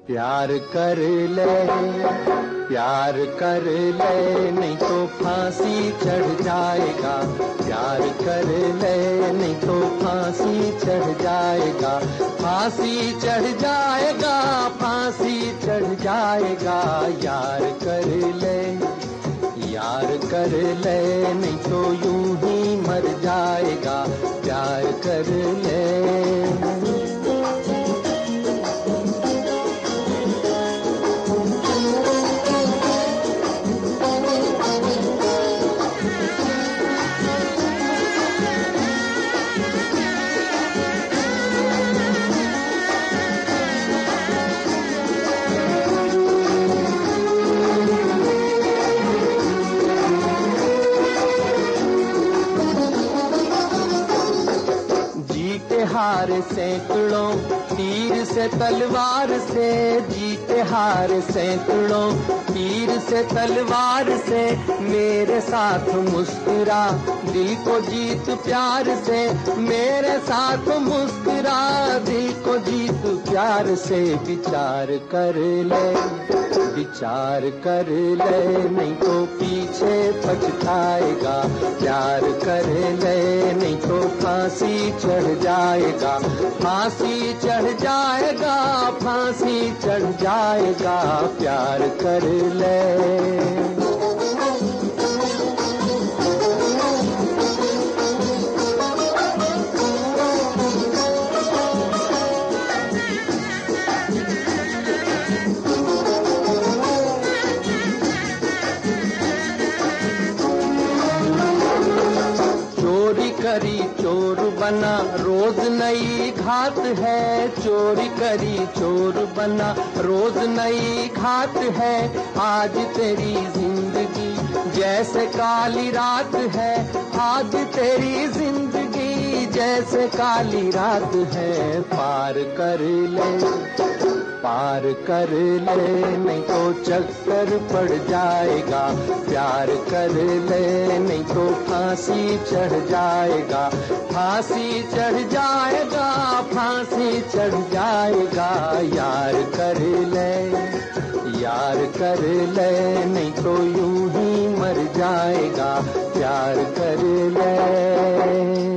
प्यार कर ले, प्यार कर ले, नहीं तो फांसी चढ़ जाएगा। प्यार कर ले, नहीं तो फांसी चढ़ जाएगा। फांसी चढ़ जाएगा, फांसी चढ़ जाएगा। यार कर ले, यार कर ले, नहीं तो यूं ही मर जाएगा। प्यार कर ले। हार सैकड़ों तीर से तलवार से, जीते हार सैकड़ों तीर से तलवार से। मेरे साथ मुस्कुरा दिल को जीत प्यार से, मेरे साथ मुस्कुरा दिल को जीत प्यार से। विचार कर ले, विचार कर ले, नहीं तो पीछे पछताएगा। प्यार कर ले, नहीं तो फांसी चढ़ जाएगा। फांसी चढ़ जाएगा, फांसी चढ़ जाएगा। प्यार कर ले। करी चोर बना रोज नई घात है। चोरी करी चोर बना रोज नई घात है। आज तेरी जिंदगी जैसे काली रात है। आज तेरी जिंदगी जैसे काली रात है। पार कर ले, पार कर ले, नहीं तो चक्कर पड़ जाएगा। प्यार कर ले, नहीं तो फांसी चढ़ जाएगा। फांसी चढ़ जाएगा, फांसी चढ़ जाएगा। यार कर ले, यार कर ले, नहीं तो यूं ही मर जाएगा। प्यार कर ले।